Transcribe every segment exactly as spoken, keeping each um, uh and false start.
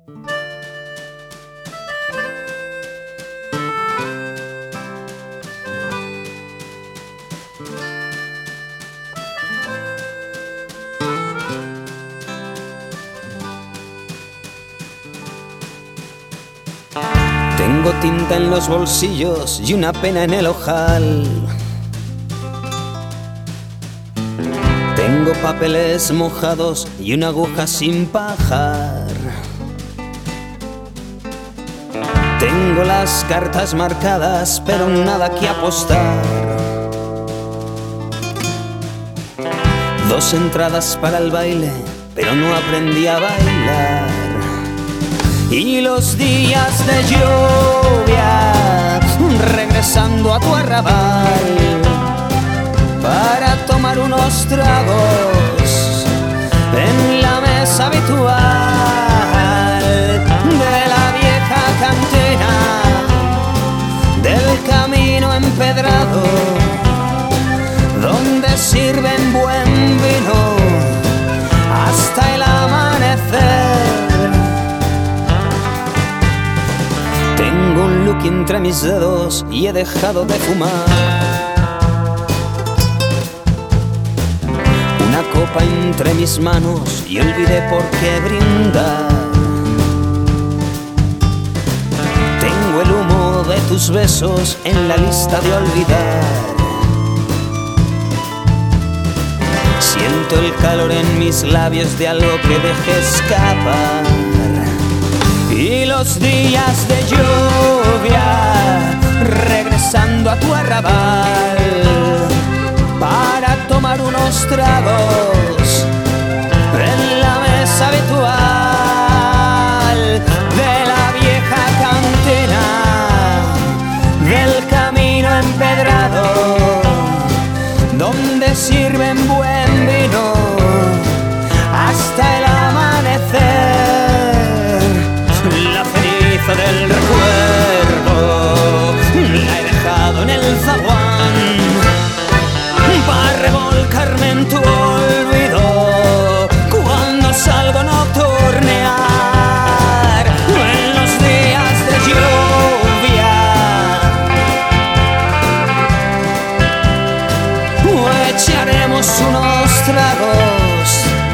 Tengo tinta en los bolsillos y una pena en el ojal. Tengo papeles mojados y una aguja sin pajar. Tengo las cartas marcadas, pero nada que apostar. Dos entradas para el baile, pero no aprendí a bailar. Y los días de lluvia, regresando a tu arrabal para tomar unos tragos en la mesa habitual de la vieja cantina del camino empedrado, donde sirven buen vino hasta el amanecer. Tengo un Lucky entre mis dedos y he dejado de fumar. Una copa entre mis manos y olvidé por qué brindar. Tengo el humo de tus besos en la lista de olvidar. Siento el calor en mis labios de algo que dejé escapar. Y los días de lluvia, regresando a tu arrabal para tomar unos tragos en la mesa habitual de la vieja cantina del camino empedrado, donde sirven buen vino hasta el amanecer. La ceniza del recuerdo la he dejado en el zaguán para revolcarme en tu olvido cuando salgo a nocturnear. En los días de lluvia echaremos unos tragos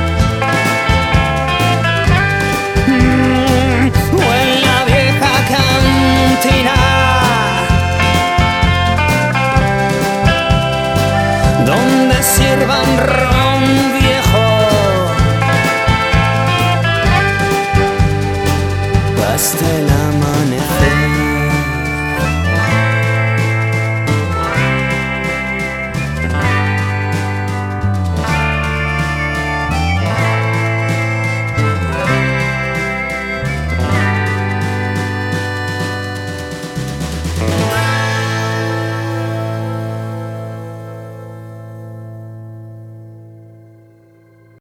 donde sirvan ron viejo hasta el